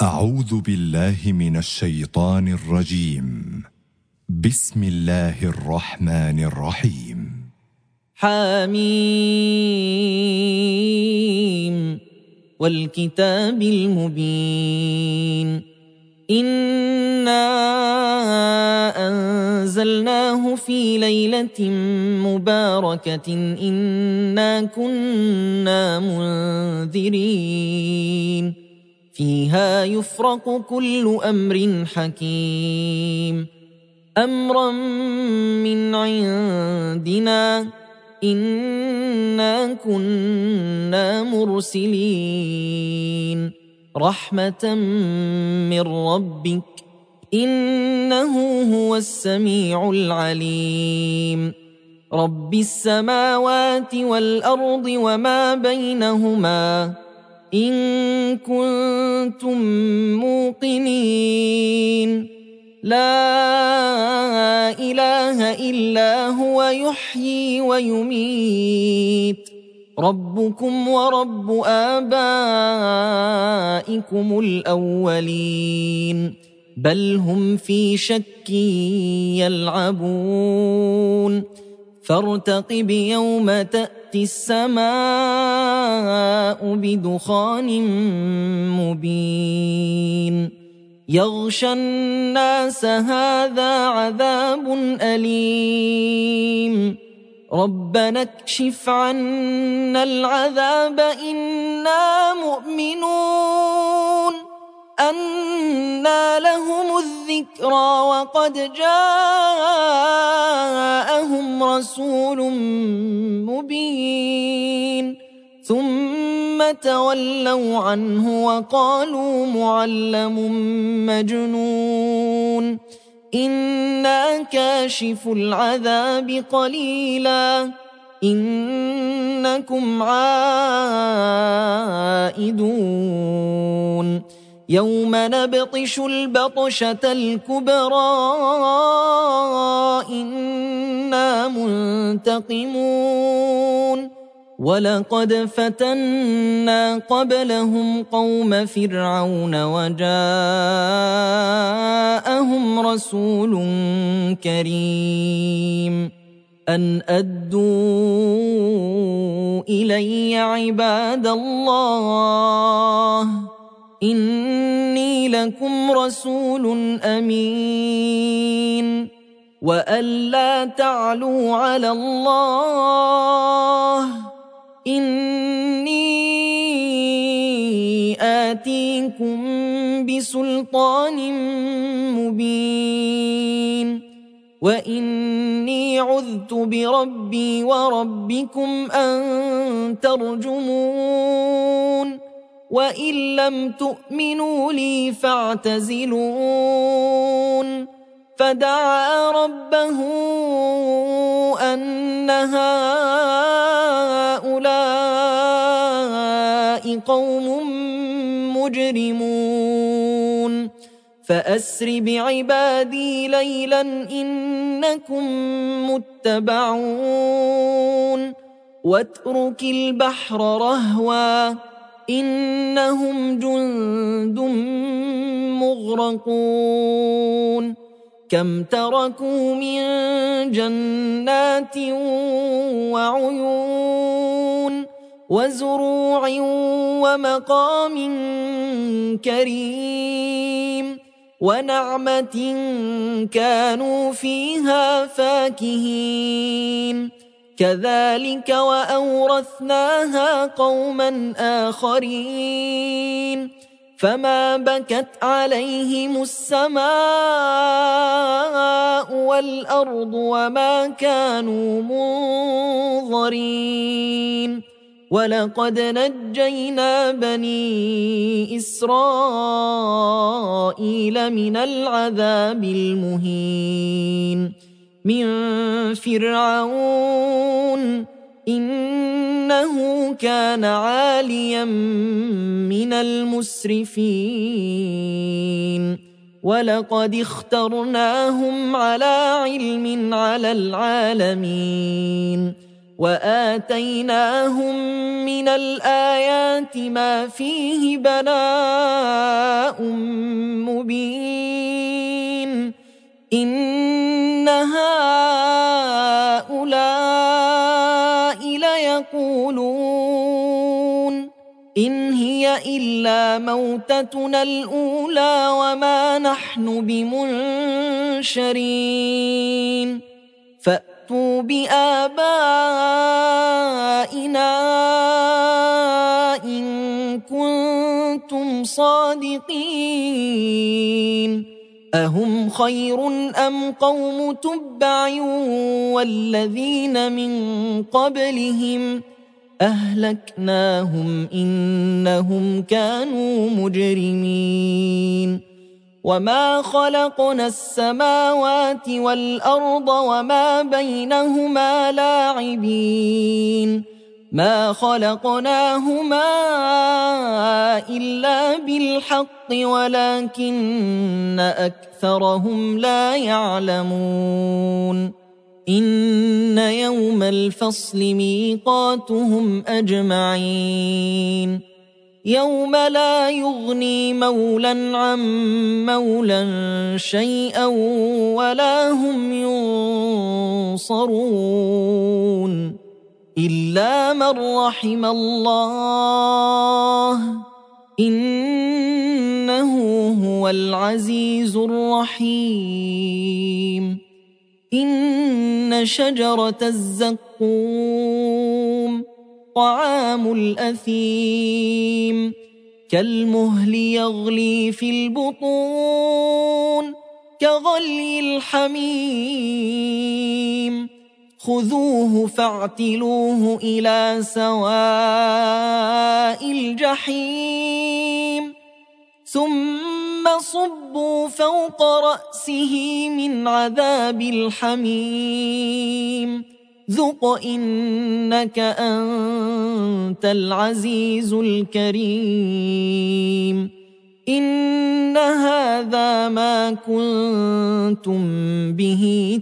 أعوذ بالله من الشيطان الرجيم. بسم الله الرحمن الرحيم. حميم والكتاب المبين إنا أنزلناه في ليلة مباركة إنا كنا منذرين فيها يفرق كل أمر حكيم أمرا من عندنا إنا كنا مرسلين رحمة من ربك إنه هو السميع العليم رب السماوات والأرض وما بينهما إن كنتم موقنين لا إله إلا هو يحيي ويميت ربكم ورب آبائكم الأولين بل هم في شك يلعبون فارتقب يوم تأتي السماء بدخان مبين يغشى الناس هذا عذاب أليم ربنا اكشف عنا العذاب إنا مؤمنون أنى لهم الذكرى وقد جاءهم رسول مبين ثم تولوا عنه وقالوا معلم مجنون إنا كاشف العذاب قليلا إنكم عائدون يوم نبطش البطشة الكبرى إنا منتقمون ولقد فتنا قبلهم قوم فرعون وجاءهم رسول كريم أن أدوا إلي عباد الله إني لكم رسول أمين وأن لا تعلوا على الله إني آتيكم بسلطان مبين وإني عذت بربي وربكم أن ترجمون وإن لم تؤمنوا لي فاعتزلون فدعا ربه أن هؤلاء قوم مجرمون فأسر بعبادي ليلا إنكم متبعون واترك البحر رهوا إنهم جند مغرقون كم تركوا من جنات وعيون وزروع ومقام كريم ونعمة كانوا فيها فاكهين كذلك وأورثناها قوما آخرين فما بكت عليهم السماء والأرض وما كانوا منظرين ولقد نجينا بني إسرائيل من العذاب المهين من فرعون إنه كان عاليا من المسرفين ولقد اخترناهم على علم على العالمين وآتيناهم من الآيات ما فيه بلاء يقولون إن هي إلا موتتنا الأولى وما نحن بمنشرين فأتوا بآبائنا إن كنتم صادقين أهم خير أم قوم تبع والذين من قبلهم أهلكناهم إنهم كانوا مجرمين وما خلقنا السماوات والأرض وما بينهما لاعبين ما خلقناهما إلا بالحق ولكن أكثرهم لا يعلمون إن يوم الفصل ميقاتهم أجمعين يوم لا يغني مولا عن مولا شيئا ولا هم ينصرون إلا من رحم الله إنه هو العزيز الرحيم إن شجرة الزقوم طعام الأثيم كالمهل يغلي في البطون كغلي الحميم خذوه فاعتلوه إلى سواء الجحيم ثم صبوا فوق رأسه من عذاب الحميم ذق إنك أنت العزيز الكريم إن هذا ما كنتم به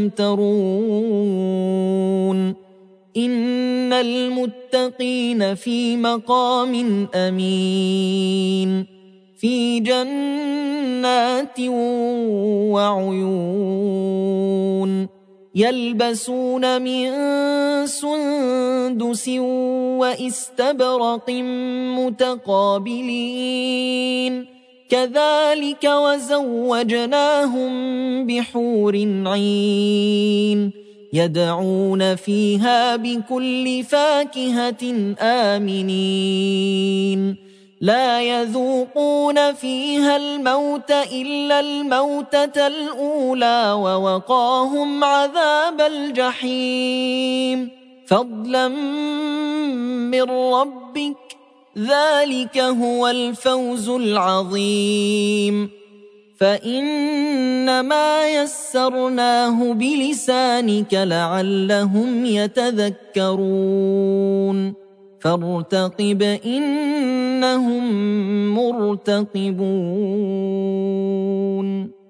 تمترون إن المتقين في مقام أمين في جنات وعيون يلبسون من سندس وإستبرق متقابلين كذلك وزوجناهم بحور عين يدعون فيها بكل فاكهة آمنين لا يذوقون فيها الموت إلا الموتة الأولى ووقاهم عذاب الجحيم فضلا من ربك ذلك هو الفوز العظيم فإنما يسرناه بلسانك لعلهم يتذكرون فارتقب إنهم مرتقبون